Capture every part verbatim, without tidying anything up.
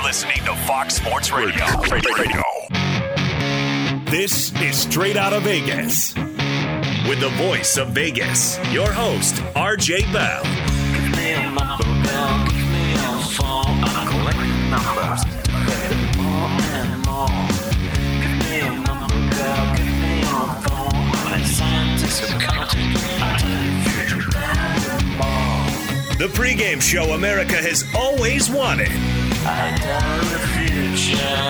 listening to Fox Sports Radio. Radio. This is Straight Out of Vegas. With the voice of Vegas, your host, R J Bell. Give me a number, Bell. Give me a phone. I'm collecting numbers. More and more. Give me a number, Bell. Give me a phone. I'm a scientist of counting. I tell you future more. The pregame show America has always wanted. I tell the future.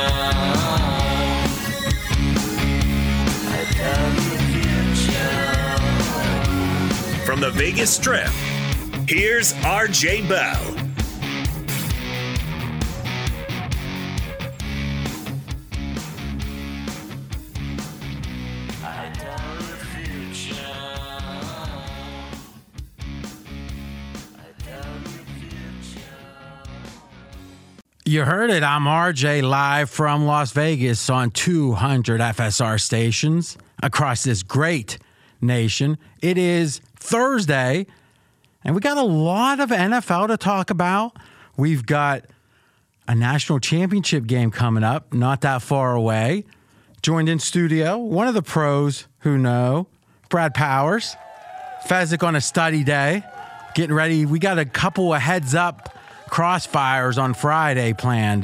I tell the future. From the Vegas Strip, here's R J Bell. I tell the future. I tell the future. You heard it. I'm R J, live from Las Vegas on two hundred F S R stations across this great nation. It is Thursday, and we got a lot of N F L to talk about. We've got a national championship game coming up, not that far away. Joined in studio, one of the pros who know, Brad Powers. Fezzik on a study day, getting ready. We got a couple of heads up crossfires on Friday planned.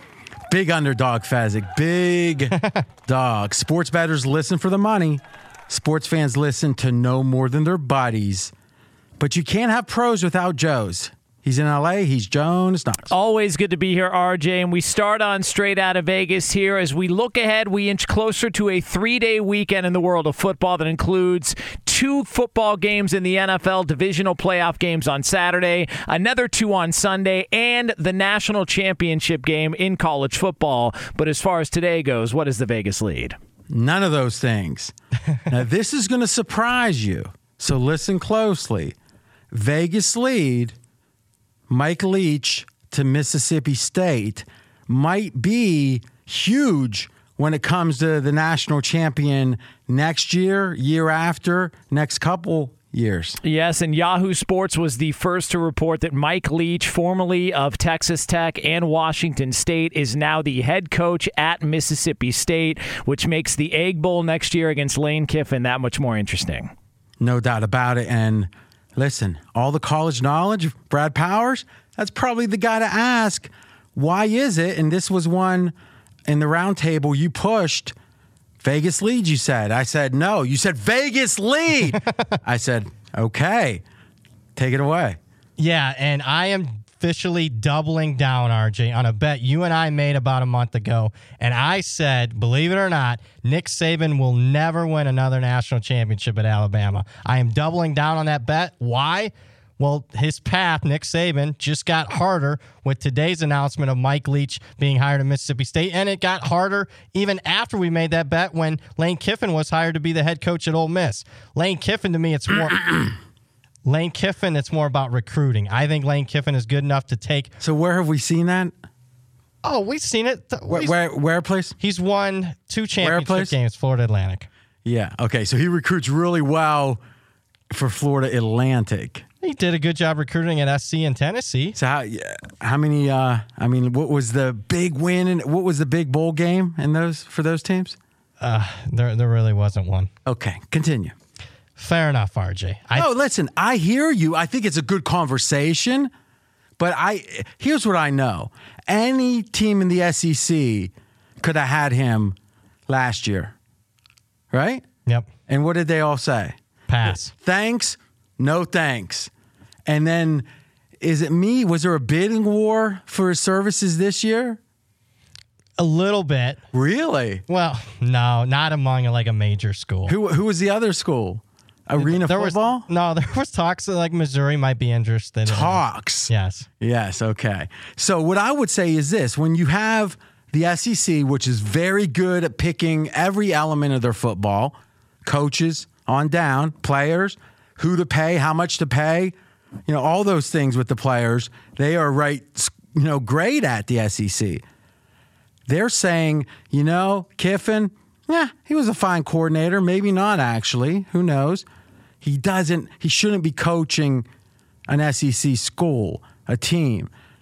Big underdog, Fezzik. Big dog. Sports bettors listen for the money. Sports fans listen to no more than their buddies. But you can't have pros without Joes. He's in L A. He's Jones Knox. Always good to be here, R J. And we start on Straight Out of Vegas here. As we look ahead, we inch closer to a three-day weekend in the world of football that includes two football games in the N F L, divisional playoff games on Saturday, another two on Sunday, and the national championship game in college football. But as far as today goes, what is the Vegas lead? None of those things. Now, this is going to surprise you. So listen closely. Vegas lead, Mike Leach to Mississippi State, might be huge when it comes to the national champion next year, year after, next couple years. Yes, and Yahoo Sports was the first to report that Mike Leach, formerly of Texas Tech and Washington State, is now the head coach at Mississippi State, which makes the Egg Bowl next year against Lane Kiffin that much more interesting. No doubt about it. And listen, all the college knowledge, Brad Powers, that's probably the guy to ask. Why is it? And this was one in the roundtable you pushed. Vegas lead, you said. I said, no. You said Vegas lead. I said, okay, take it away. Yeah, and I am officially doubling down, R J, on a bet you and I made about a month ago. And I said, believe it or not, Nick Saban will never win another national championship at Alabama. I am doubling down on that bet. Why? Well, his path, Nick Saban, just got harder with today's announcement of Mike Leach being hired at Mississippi State, and it got harder even after we made that bet when Lane Kiffin was hired to be the head coach at Ole Miss. Lane Kiffin, to me, it's more Lane Kiffin, it's more about recruiting. I think Lane Kiffin is good enough to take. So where have we seen that? Oh, we've seen it. Where, where, where place? He's won two championship place? games, Florida Atlantic. Yeah, okay, so he recruits really well for Florida Atlantic. He did a good job recruiting at S C and Tennessee. So how how many? Uh, I mean, what was the big win and what was the big bowl game in those for those teams? Uh, there there really wasn't one. Okay, continue. Fair enough, R J. I, no, listen, I hear you. I think it's a good conversation, but I here's what I know: any team in the S E C could have had him last year, right? Yep. And what did they all say? Pass. Thanks. No thanks. And then, is it me? Was there a bidding war for his services this year? A little bit. Really? Well, no, not among like a major school. Who Who was the other school? Arena there football? Was, no, there was talks that like Missouri might be interested. Talks? In yes. Yes, okay. So what I would say is this. When you have the S E C, which is very good at picking every element of their football, coaches on down, players, who to pay, how much to pay, you know, all those things with the players, they are right, you know, great at the S E C. They're saying, you know, Kiffin, yeah, he was a fine coordinator. Maybe not, actually. Who knows? He doesn't, he shouldn't be coaching an S E C school, a team.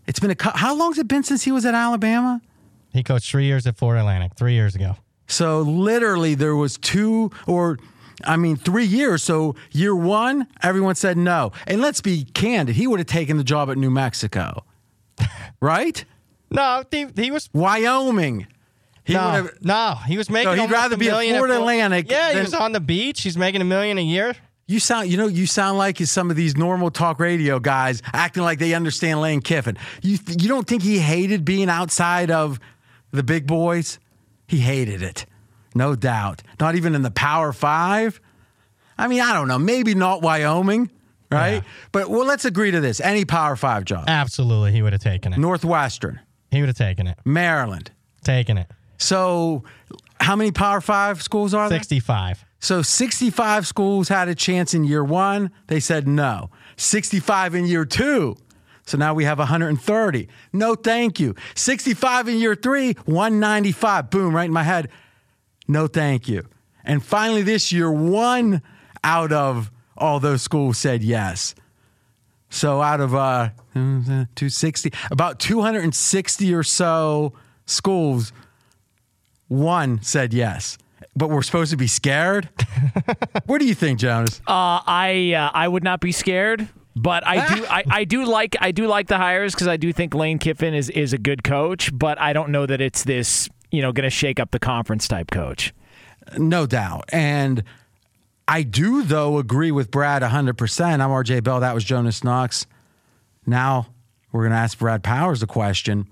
It's been a cou- how long's it been since he was at Alabama? He coached three years at Florida Atlantic, three years ago. So literally there was two or I mean three years. So year one, everyone said no. And let's be candid, he would have taken the job at New Mexico. Right? No, he, he was Wyoming. He no, would have no, he was making. So he'd almost rather a be at million Florida Flo- Atlantic Yeah, he than- was on the beach. He's making a million a year. You sound, you know, you sound like some of these normal talk radio guys acting like they understand Lane Kiffin. You, th- you don't think he hated being outside of the big boys? He hated it, no doubt. Not even in the Power Five. I mean, I don't know. Maybe not Wyoming, right? Yeah. But well, let's agree to this: any Power Five job, Absolutely, he would have taken it. Northwestern, He would have taken it. Maryland. Taken it. So, how many Power Five schools are there? sixty-five. So sixty-five schools had a chance in year one. They said no. sixty-five in year two. So now we have one hundred thirty. No, thank you. sixty-five in year three, one hundred ninety-five. Boom, right in my head. No, thank you. And finally this year, one out of all those schools said yes. So out of uh, two hundred sixty, about two hundred sixty or so schools, one said yes. But we're supposed to be scared? What do you think, Jonas? Uh, I uh, I would not be scared, but I do I, I do like I do like the hires because I do think Lane Kiffin is is a good coach, but I don't know that it's this, you know, going to shake up the conference type coach. No doubt. And I do, though, agree with Brad one hundred percent. I'm R J Bell. That was Jonas Knox. Now we're going to ask Brad Powers a question.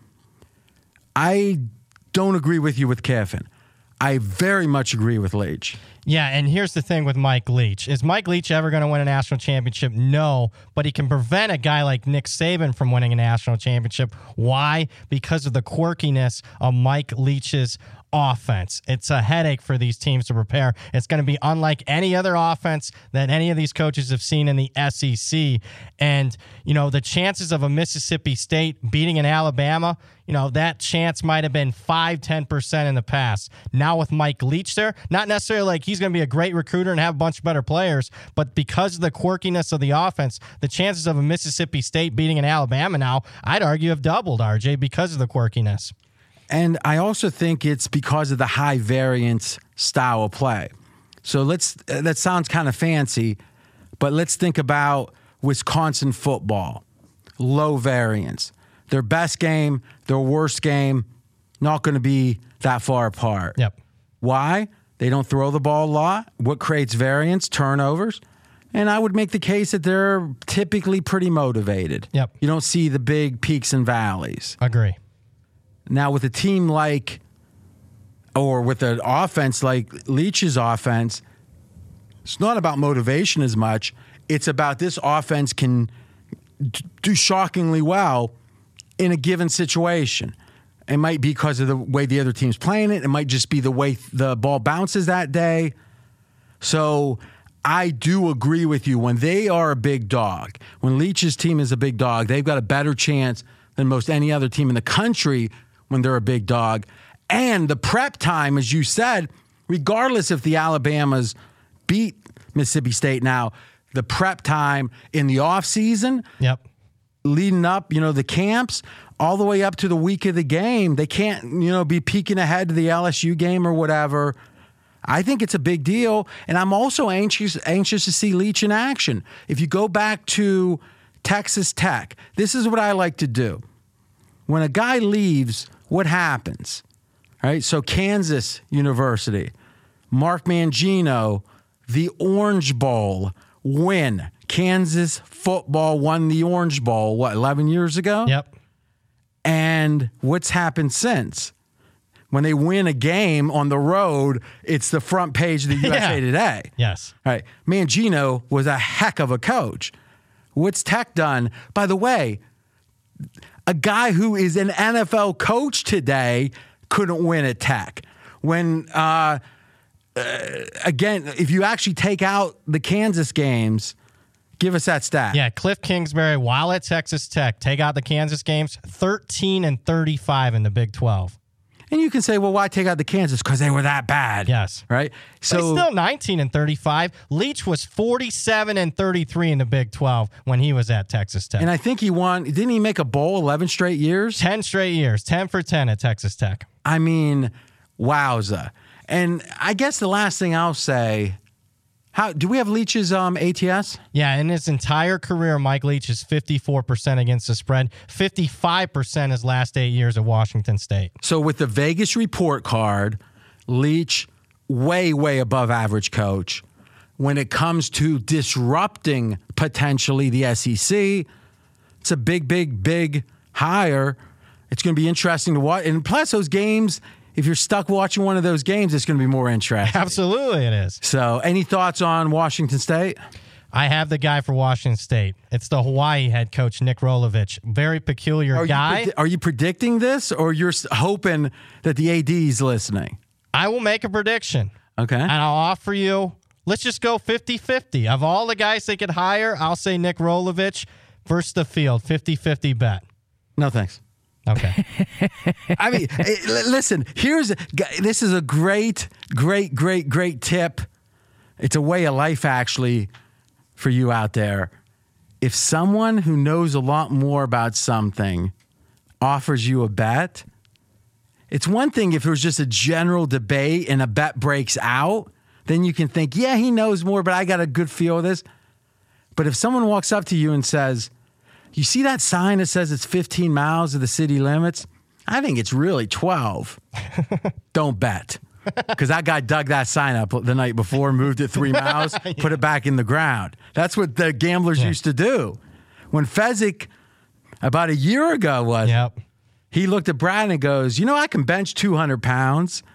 I don't agree with you with Kiffin. I very much agree with Leach. Yeah, and here's the thing with Mike Leach. Is Mike Leach ever going to win a national championship? No, but he can prevent a guy like Nick Saban from winning a national championship. Why? Because of the quirkiness of Mike Leach's offense. It's a headache for these teams to prepare. It's going to be unlike any other offense that any of these coaches have seen in the S E C. And, you know, the chances of a Mississippi State beating an Alabama, you know, that chance might have been five, ten percent in the past. Now with Mike Leach there, not necessarily like he's going to be a great recruiter and have a bunch of better players, but because of the quirkiness of the offense, the chances of a Mississippi State beating an Alabama now, I'd argue, have doubled, R J, because of the quirkiness. And I also think it's because of the high variance style of play. So let's, that sounds kind of fancy, but let's think about Wisconsin football. Low variance. Their best game, their worst game, not going to be that far apart. Yep. Why? They don't throw the ball a lot. What creates variance? Turnovers. And I would make the case that they're typically pretty motivated. Yep. You don't see the big peaks and valleys. Agree. Now, with a team like, or with an offense like Leach's offense, it's not about motivation as much. It's about this offense can do shockingly well in a given situation. It might be because of the way the other team's playing it. It might just be the way the ball bounces that day. So I do agree with you. When they are a big dog, when Leach's team is a big dog, they've got a better chance than most any other team in the country when they're a big dog. And the prep time, as you said, regardless if the Alabamas beat Mississippi State now, the prep time in the offseason, Yep. leading up, you know, the camps, all the way up to the week of the game, they can't, you know, be peeking ahead to the L S U game or whatever. I think it's a big deal, and I'm also anxious anxious to see Leach in action. If you go back to Texas Tech, this is what I like to do. When a guy leaves, what happens? Right? So Kansas University, Mark Mangino, the Orange Bowl win. Kansas football won the Orange Bowl, what, eleven years ago? Yep. And what's happened since? When they win a game on the road, it's the front page of the U S A Yeah. Today. Yes. All right. Mangino was a heck of a coach. What's Tech done? By the way, a guy who is an N F L coach today couldn't win at Tech. When, uh, uh, again, if you actually take out the Kansas games, give us that stat. Yeah, Cliff Kingsbury, while at Texas Tech, take out the Kansas games, thirteen and thirty-five in the Big twelve. And you can say, well, why take out the Kansas? Because they were that bad. Yes. Right? So he's still nineteen and thirty-five. Leach was forty-seven and thirty-three in the Big twelve when he was at Texas Tech. And I think he won. Didn't he make a bowl eleven straight years? ten straight years. ten for ten at Texas Tech. I mean, wowza. And I guess the last thing I'll say, how do we have Leach's um, A T S? Yeah, in his entire career, Mike Leach is fifty-four percent against the spread, fifty-five percent his last eight years at Washington State. So with the Vegas report card, Leach, way, way above average coach. When it comes to disrupting potentially the S E C, it's a big, big, big hire. It's going to be interesting to watch. And plus those games, if you're stuck watching one of those games, it's going to be more interesting. Absolutely it is. So any thoughts on Washington State? I have the guy for Washington State. It's the Hawaii head coach, Nick Rolovich. Very peculiar are guy. You, are you predicting this, or you're hoping that the A D is listening? I will make a prediction. Okay. And I'll offer you, let's just go fifty-fifty. Of all the guys they could hire, I'll say Nick Rolovich versus the field, fifty-fifty bet. No, thanks. Okay. I mean, listen, here's this is a great, great, great, great tip. It's a way of life, actually, for you out there. If someone who knows a lot more about something offers you a bet, it's one thing if it was just a general debate and a bet breaks out, then you can think, yeah, he knows more, but I got a good feel of this. But if someone walks up to you and says, you see that sign that says it's fifteen miles of the city limits? I think it's really twelve. Don't bet. Because that guy dug that sign up the night before, moved it three miles, yeah. put it back in the ground. That's what the gamblers yeah. used to do. When Fezzik, about a year ago was, yep. he looked at Brad and goes, you know, I can bench two hundred pounds.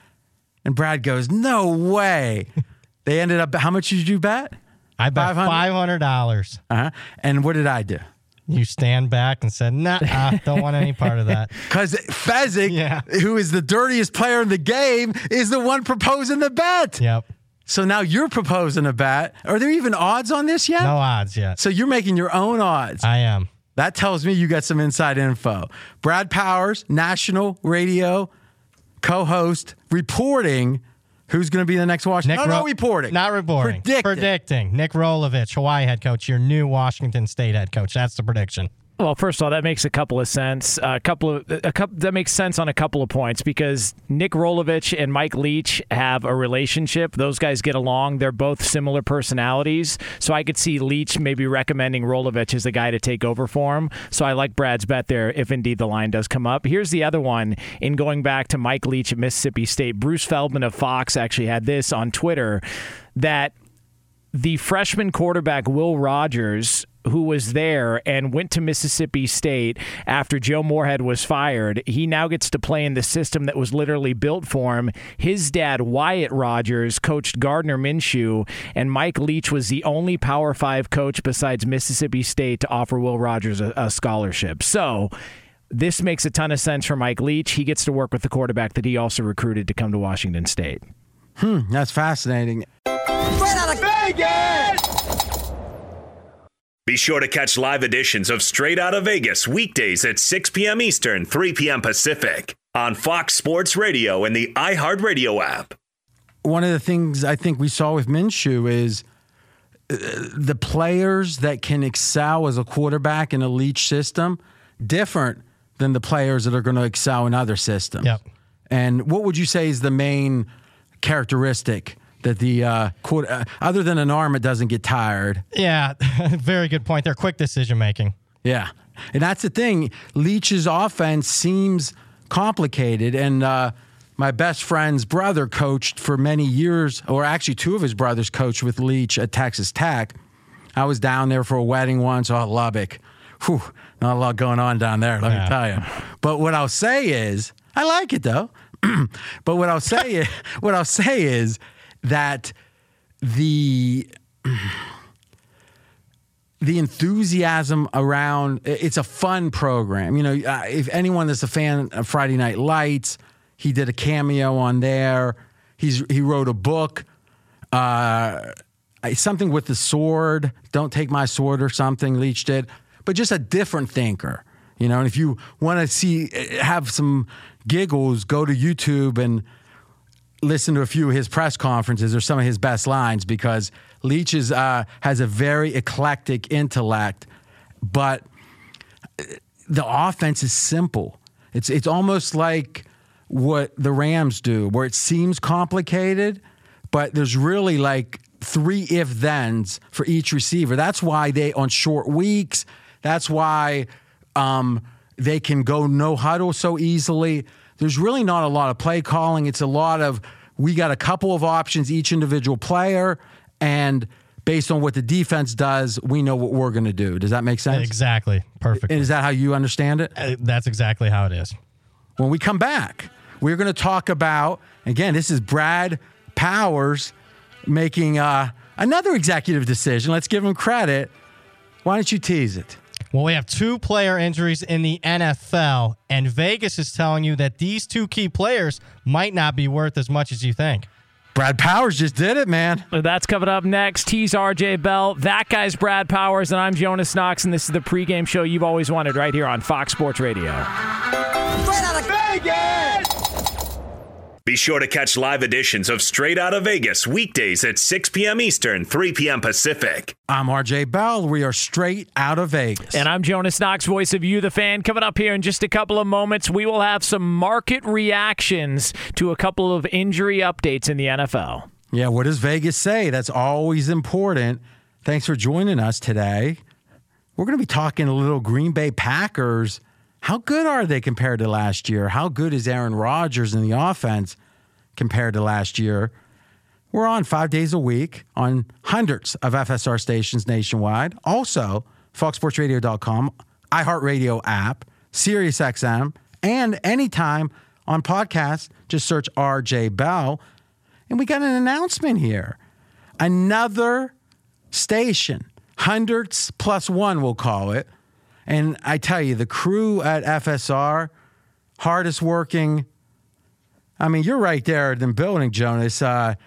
And Brad goes, no way. They ended up, how much did you bet? I bet five hundred dollars. Uh-huh. And what did I do? You stand back and said, nah, uh, don't want any part of that. Because Fezzik, yeah. who is the dirtiest player in the game, is the one proposing the bet. Yep. So now you're proposing a bet. Are there even odds on this yet? No odds yet. So you're making your own odds. I am. That tells me you got some inside info. Brad Powers, national radio co-host, reporting who's going to be the next Washington. Nick no, Ro- no reporting. Not reporting. Predicting. Predicting. Nick Rolovich, Hawaii head coach, your new Washington State head coach. That's the prediction. Well, first of all, that makes a couple of sense. A couple of a couple that makes sense on a couple of points because Nick Rolovich and Mike Leach have a relationship. Those guys get along. They're both similar personalities. So I could see Leach maybe recommending Rolovich as the guy to take over for him. So I like Brad's bet there if indeed the line does come up. Here's the other one in going back to Mike Leach at Mississippi State. Bruce Feldman of Fox actually had this on Twitter that the freshman quarterback Will Rogers, who was there and went to Mississippi State after Joe Moorhead was fired, he now gets to play in the system that was literally built for him. His dad, Wyatt Rogers, coached Gardner Minshew, and Mike Leach was the only Power Five coach besides Mississippi State to offer Will Rogers a, a scholarship. So this makes a ton of sense for Mike Leach. He gets to work with the quarterback that he also recruited to come to Washington State. Hmm, that's fascinating. Straight out of Vegas! Be sure to catch live editions of Straight Outta Vegas weekdays at six p.m. Eastern, three p.m. Pacific on Fox Sports Radio and the iHeartRadio app. One of the things I think we saw with Minshew is uh, the players that can excel as a quarterback in a Leach system different than the players that are going to excel in other systems. Yep. And what would you say is the main characteristic that the uh, quarter, uh, other than an arm, it doesn't get tired? Yeah, very good point. They're quick decision making. Yeah, and that's the thing. Leach's offense seems complicated, and uh, my best friend's brother coached for many years, or actually two of his brothers coached with Leach at Texas Tech. I was down there for a wedding once, oh, Lubbock. Whew, not a lot going on down there, let yeah. me tell you. But what I'll say is, I like it though. But what I'll say is, what I'll say is that the the enthusiasm around it's a fun program. You know, if anyone that's a fan of Friday Night Lights, he did a cameo on there. He's he wrote a book, uh, something with the sword. Don't take my sword or something. Leach did, but just a different thinker. You know, and if you want to see, have some giggles, go to YouTube and listen to a few of his press conferences or some of his best lines, because Leach is, uh, has a very eclectic intellect, but the offense is simple. It's it's almost like what the Rams do, where it seems complicated, but there's really like three if-thens for each receiver. That's why they, on short weeks, that's why um, they can go no huddle so easily. There's really not a lot of play calling. It's a lot of, we got a couple of options, each individual player, and based on what the defense does, we know what we're going to do. Does that make sense? Exactly. Perfect. And is that how you understand it? Uh, that's exactly how it is. When we come back, we're going to talk about, again, this is Brad Powers making uh, another executive decision. Let's give him credit. Why don't you tease it? Well, we have two player injuries in the N F L, and Vegas is telling you that these two key players might not be worth as much as you think. Brad Powers just did it, man. That's coming up next. He's R J Bell. That guy's Brad Powers, and I'm Jonas Knox, and this is the pregame show you've always wanted right here on Fox Sports Radio. Straight out of Vegas! Be sure to catch live editions of Straight Outta Vegas weekdays at six p.m. Eastern, three p.m. Pacific. I'm R J Bell. We are straight out of Vegas. And I'm Jonas Knox, voice of You, the fan. Coming up here in just a couple of moments, we will have some market reactions to a couple of injury updates in the N F L. Yeah, what does Vegas say? That's always important. Thanks for joining us today. We're going to be talking a little Green Bay Packers. How good are they compared to last year? How good is Aaron Rodgers in the offense compared to last year? We're on five days a week on hundreds of F S R stations nationwide. Also, fox sports radio dot com, iHeartRadio app, SiriusXM, and anytime on podcasts, just search R J Bell. And we got an announcement here. Another station, hundreds plus one, we'll call it. And I tell you, the crew at F S R, hardest working. I mean, you're right there in the building, Jonas. Uh,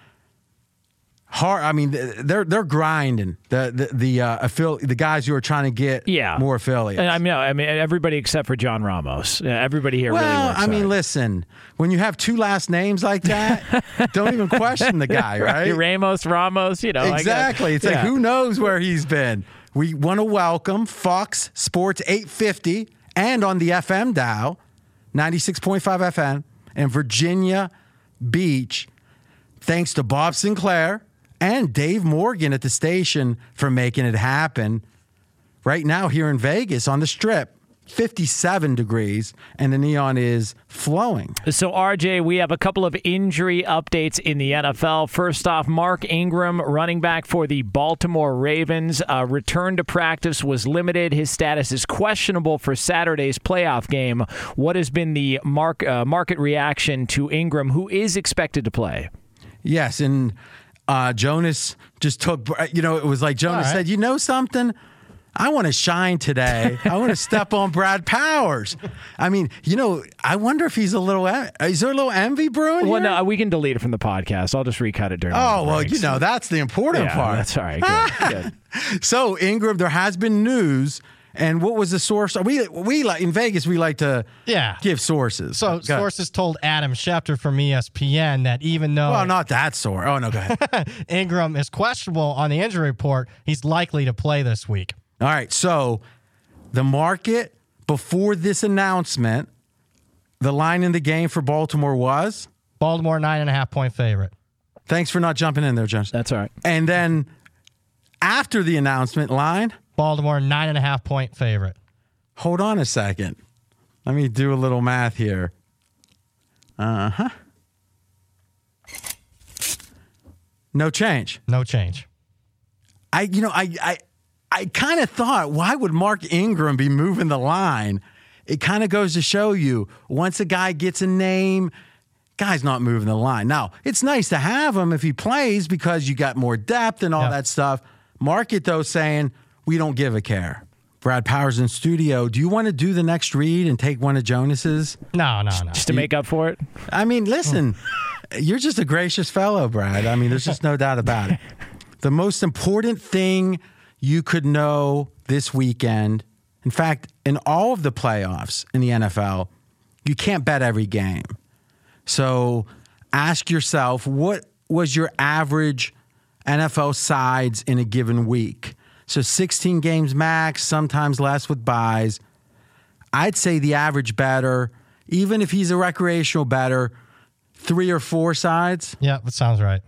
hard. I mean, they're they're grinding. The the the uh, affili- the guys who are trying to get yeah. more affiliates. And I mean, I mean, everybody except for John Ramos. Everybody here well, really works I mean, hard. listen, when you have two last names like that, don't even question the guy, right? Ramos, Ramos, you know. Exactly. I It's got, like, yeah. who knows where he's been? We want to welcome Fox Sports eight fifty and on the F M dial, ninety-six point five F M in Virginia Beach. Thanks to Bob Sinclair and Dave Morgan at the station for making it happen. Right now here in Vegas on the Strip, fifty-seven degrees, and the neon is flowing. So, R J, we have a couple of injury updates in the N F L. First off, Mark Ingram, running back for the Baltimore Ravens, uh, return to practice was limited. His status is questionable for Saturday's playoff game. What has been the mark, uh, market reaction to Ingram, who is expected to play? Yes, and uh, Jonas just took, you know, it was like Jonas All right. said, you know something? I want to shine today. I want to step on Brad Powers. I mean, you know, I wonder if he's a little, is there a little envy brewing Well, here? no, we can delete it from the podcast. I'll just recut it during Oh, the well, breaks. you know, that's the important yeah, part. that's all right. Good, good. So, Ingram, there has been news. And what was the source? We, we like in Vegas, we like to Yeah. give sources. So Go ahead. sources told Adam Schefter from E S P N that even though Well, not that source. Oh, no, go ahead. Ingram is questionable on the injury report, he's likely to play this week. All right, so the market before this announcement, the line in the game for Baltimore was? Baltimore nine and a half point favorite. Thanks for not jumping in there, Jones. That's all right. And then after the announcement, line, Baltimore nine and a half point favorite. hold on a second. Let me do a little math here. Uh-huh. No change. No change. I, you know, I, I, I kind of thought, why would Mark Ingram be moving the line? It kind of goes to show you, once a guy gets a name, guy's not moving the line. Now, it's nice to have him if he plays because you got more depth and all Yeah. that stuff. Market, though, saying, we don't give a care. Brad Powers in studio. Do you want to do the next read and take one of Jonas's? No, no, no. Just to make up for it. I mean, listen, you're just a gracious fellow, Brad. I mean, there's just no doubt about it. The most important thing you could know this weekend In fact, in all of the playoffs in the N F L, you can't bet every game. So ask yourself, what was your average N F L sides in a given week? So sixteen games max, sometimes less with buys. I'd say the average bettor, even if he's a recreational bettor, three or four sides. Yeah, that sounds right.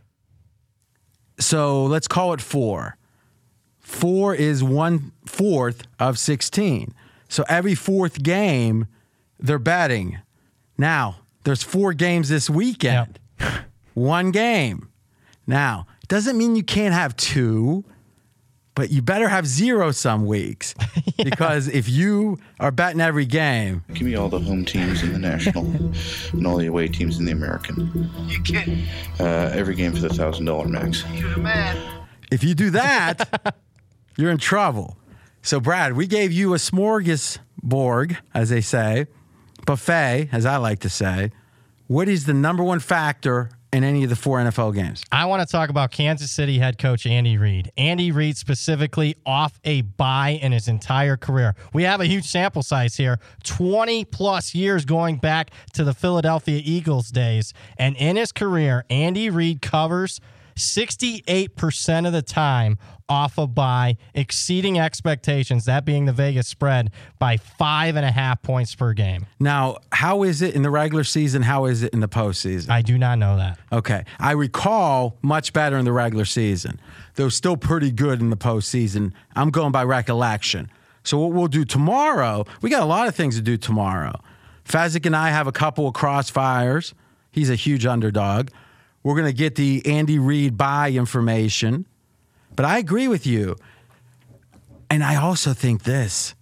So let's call it four. Four is one fourth of sixteen. So every fourth game, they're betting. Now, there's four games this weekend. Yep. One game. Now, it doesn't mean you can't have two, but you better have zero some weeks. Yeah. Because if you are betting every game. Give me all the home teams in the National and all the away teams in the American. You kidding? Uh, every game for the one thousand dollars max. You're the man. If you do that, you're in trouble. So, Brad, we gave you a smorgasbord, as they say, buffet, as I like to say. What is the number one factor in any of the four N F L games? I want to talk about Kansas City head coach Andy Reid. Andy Reid specifically off a bye in his entire career. We have a huge sample size here, twenty plus years going back to the Philadelphia Eagles days. And in his career, Andy Reid covers sixty-eight percent of the time off a bye, exceeding expectations, that being the Vegas spread, by five and a half points per game. Now, how is it in the regular season? How is it in the postseason? I do not know that. Okay. I recall much better in the regular season. They were still pretty good in the postseason. I'm going by recollection. So what we'll do tomorrow, we got a lot of things to do tomorrow. Fezzik and I have a couple of crossfires. He's a huge underdog. We're going to get the Andy Reid buy information. But I agree with you. And I also think this.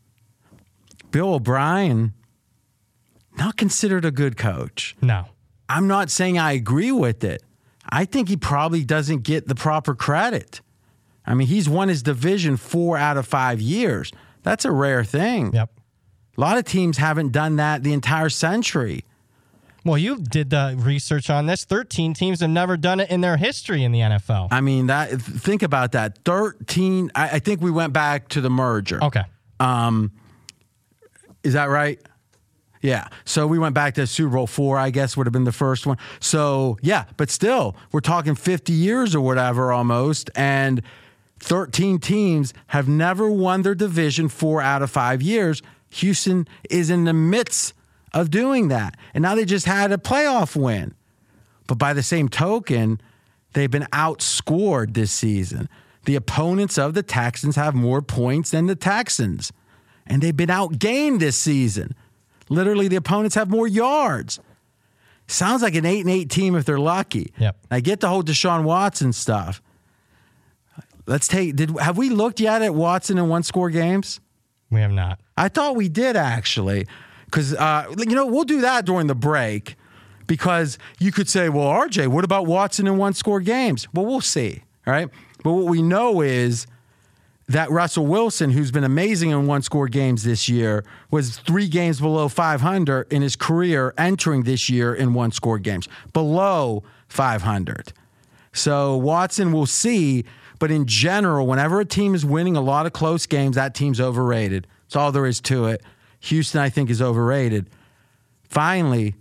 Bill O'Brien, not considered a good coach. No. I'm not saying I agree with it. I think he probably doesn't get the proper credit. I mean, he's won his division four out of five years. That's a rare thing. Yep. A lot of teams haven't done that the entire century. Well, you did the research on this. thirteen teams have never done it in their history in the N F L. I mean, that. Think about that. thirteen. I, I think we went back to the merger. Okay. Um, is that right? Yeah. So we went back to Super Bowl four, I guess, would have been the first one. So, yeah, but still, we're talking fifty years or whatever almost, and thirteen teams have never won their division four out of five years. Houston is in the midst of doing that. And now they just had a playoff win. But by the same token, they've been outscored this season. The opponents of the Texans have more points than the Texans. And they've been outgained this season. Literally, the opponents have more yards. Sounds like an eight and eight team if they're lucky. Yep. I get the whole Deshaun Watson stuff. Let's take did have we looked yet at Watson in one score games? We have not. I thought we did actually. Because, uh, you know, we'll do that during the break because you could say, well, R J, what about Watson in one-score games? Well, we'll see, all right? But what we know is that Russell Wilson, who's been amazing in one-score games this year, was three games below five hundred in his career entering this year in one-score games, below five hundred. So Watson, we'll see, but in general, whenever a team is winning a lot of close games, that team's overrated. That's all there is to it. Houston, I think, is overrated. Finally,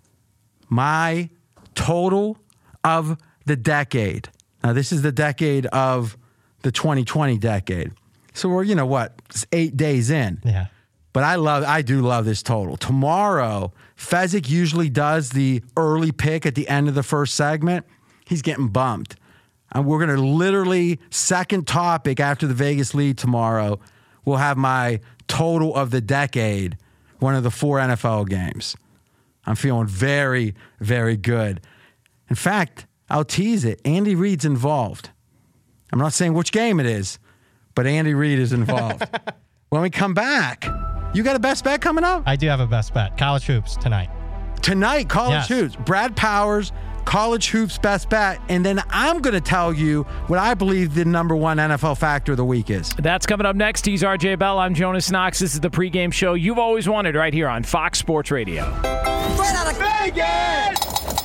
my total of the decade. Now, this is the decade of the twenty twenty decade. So we're, you know what, it's eight days in. Yeah. But I love, I do love this total. Tomorrow, Fezzik usually does the early pick at the end of the first segment. He's getting bumped. And we're going to literally, second topic after the Vegas lead tomorrow, we'll have my total of the decade, one of the four N F L games. I'm feeling very, very good. In fact, I'll tease it. Andy Reid's involved. I'm not saying which game it is, but Andy Reid is involved. When we come back, you got a best bet coming up? I do have a best bet. College hoops tonight. Tonight, college Yes. hoops. Brad Powers, college hoops best bet. And then I'm going to tell you what I believe the number one N F L factor of the week is. That's coming up next. He's R J Bell. I'm Jonas Knox. This is the pregame show you've always wanted right here on Fox Sports Radio. Straight out of Vegas!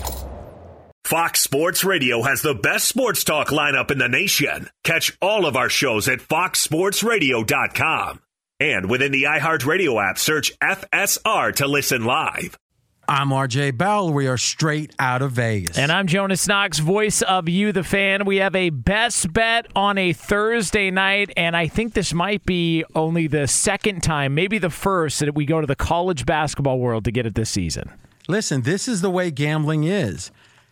Fox Sports Radio has the best sports talk lineup in the nation. Catch all of our shows at fox sports radio dot com. And within the iHeartRadio app, search F S R to listen live. I'm R J Bell. We are straight out of Vegas. And I'm Jonas Knox, voice of You, the Fan. We have a best bet on a Thursday night, and I think this might be only the second time, maybe the first, that we go to the college basketball world to get it this season. Listen, this is the way gambling is.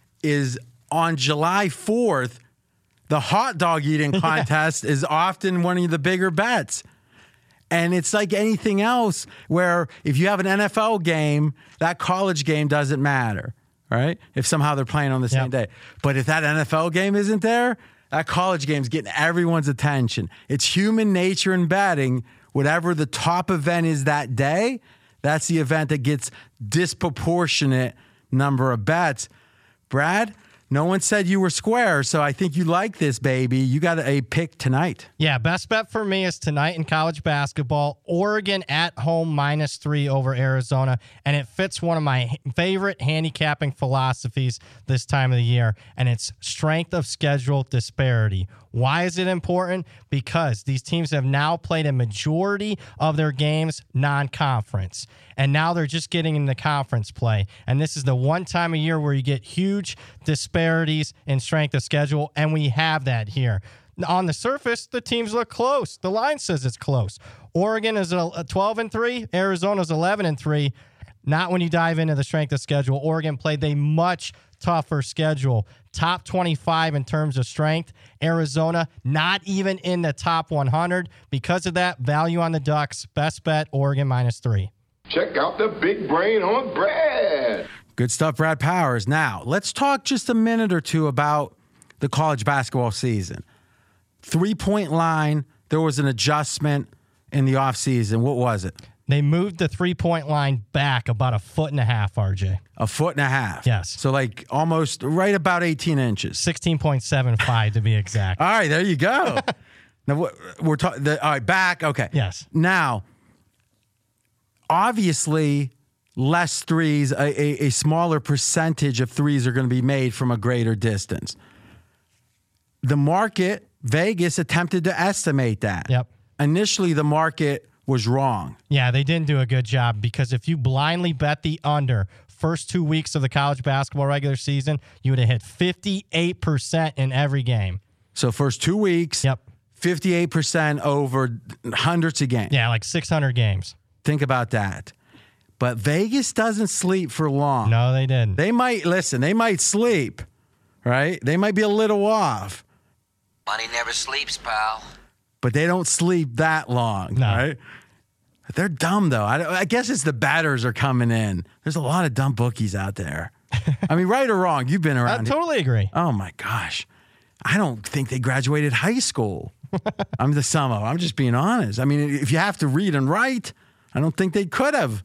Is on July fourth, the hot dog eating contest is often one of the bigger bets. And it's like anything else where if you have an N F L game, that college game doesn't matter, right? If somehow they're playing on the same Yep. day. But if that N F L game isn't there, that college game's getting everyone's attention. It's human nature in betting. Whatever the top event is that day, that's the event that gets disproportionate number of bets. Brad, no one said you were square, so I think you like this, baby. You got a pick tonight. Yeah, best bet for me is tonight in college basketball. Oregon at home minus three over Arizona, and it fits one of my favorite handicapping philosophies this time of the year, and it's strength of schedule disparity. Why is it important? Because these teams have now played a majority of their games non-conference, and now they're just getting into conference play. And this is the one time a year where you get huge disparities in strength of schedule, and we have that here. On the surface, the teams look close. The line says it's close. Oregon is a twelve and three, Arizona's eleven and three. Not when you dive into the strength of schedule. Oregon played a much tougher schedule. Top twenty-five in terms of strength. Arizona, not even in the top one hundred. Because of that, value on the Ducks. Best bet, Oregon minus three. Check out the big brain on Brad. Good stuff, Brad Powers. Now, let's talk just a minute or two about the college basketball season. Three-point line, there was an adjustment in the offseason. What was it? They moved the three-point line back about a foot and a half, R J. A foot and a half. Yes. So like almost right about eighteen inches. sixteen point seven five to be exact. All right, there you go. Now what- we're talking. All right, back. Okay. Yes. Now, obviously, less threes, a, a, a smaller percentage of threes are going to be made from a greater distance. The market, Vegas, attempted to estimate that. Yep. Initially, the market was wrong. Yeah, they didn't do a good job because if you blindly bet the under first two weeks of the college basketball regular season, you would have hit fifty-eight percent in every game. So first two weeks, Yep. fifty-eight percent over hundreds of games. Yeah, like six hundred games. Think about that. But Vegas doesn't sleep for long. No, they didn't. They might, listen, they might sleep, right? They might be a little off, Money never sleeps, pal. but they don't sleep that long, No. right? They're dumb, though. I, I guess it's the batters are coming in. There's a lot of dumb bookies out there. I mean, right or wrong, you've been I around. totally agree. Oh, my gosh. I don't think they graduated high school. I'm the sum of. I'm just being honest. I mean, if you have to read and write, I don't think they could have.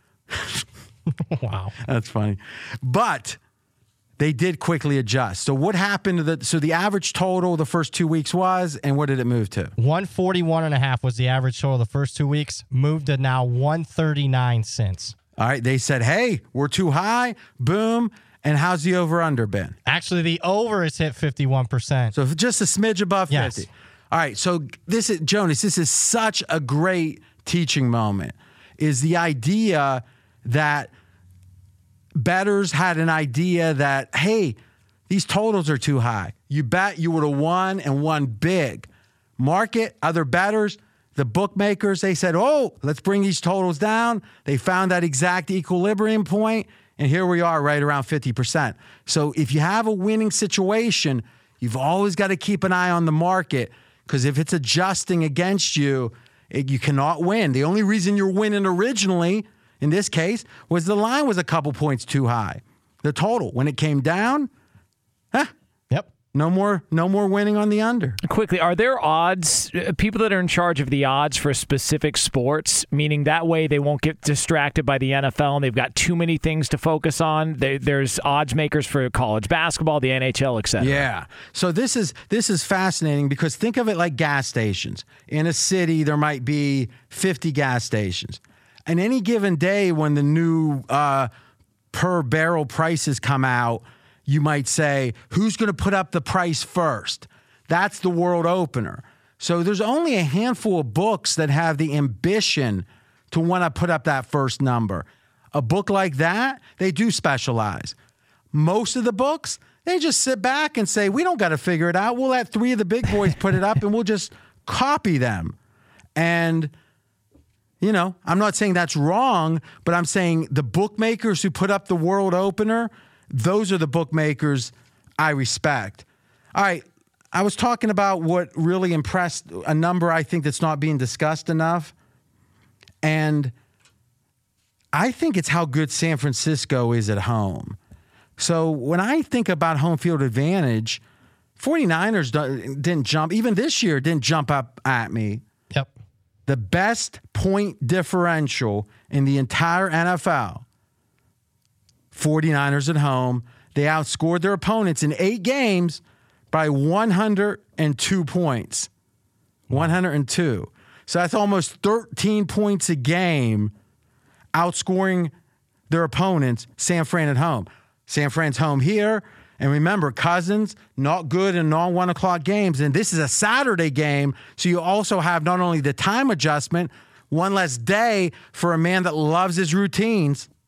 Wow. That's funny. But they did quickly adjust. So what happened to the so the average total the first two weeks was, and what did it move to? one forty-one and a half was the average total the first two weeks. Moved to now one thirty-nine cents. All right, they said, hey, we're too high. Boom. And how's the over-under been? Actually, the over has hit fifty-one percent. So just a smidge above Yes. fifty. All right, so this is, Jonas, this is such a great teaching moment, is the idea that bettors had an idea that, hey, these totals are too high. You bet you would have won and won big. Market, other bettors, the bookmakers, they said, oh, let's bring these totals down. They found that exact equilibrium point, and here we are right around fifty percent. So if you have a winning situation, you've always got to keep an eye on the market, because if it's adjusting against you, it, you cannot win. The only reason you're winning originally, in this case, was the line was a couple points too high. The total, when it came down, huh, Yep. no more, no more winning on the under. Quickly, are there odds, uh, people that are in charge of the odds for specific sports, meaning that way they won't get distracted by the N F L and they've got too many things to focus on? They, there's odds makers for college basketball, the N H L, et cetera. Yeah. So this is this is fascinating because think of it like gas stations. In a city, there might be fifty gas stations. And any given day when the new uh, per barrel prices come out, you might say, who's going to put up the price first? That's the world opener. So there's only a handful of books that have the ambition to want to put up that first number. A book like that, they do specialize. Most of the books, they just sit back and say, we don't got to figure it out. We'll let three of the big boys put it up and we'll just copy them. And, you know, I'm not saying that's wrong, but I'm saying the bookmakers who put up the world opener, those are the bookmakers I respect. All right. I was talking about what really impressed, a number I think that's not being discussed enough. And I think it's how good San Francisco is at home. So when I think about home field advantage, 49ers didn't jump, even this year, didn't jump up at me. Yep. The best point differential in the entire N F L, 49ers at home. They outscored their opponents in eight games by one hundred two points. one hundred two. So that's almost thirteen points a game outscoring their opponents, San Fran at home. San Fran's home here. And remember, Cousins, not good in non-one o'clock games. And this is a Saturday game, so you also have not only the time adjustment, one less day for a man that loves his routines.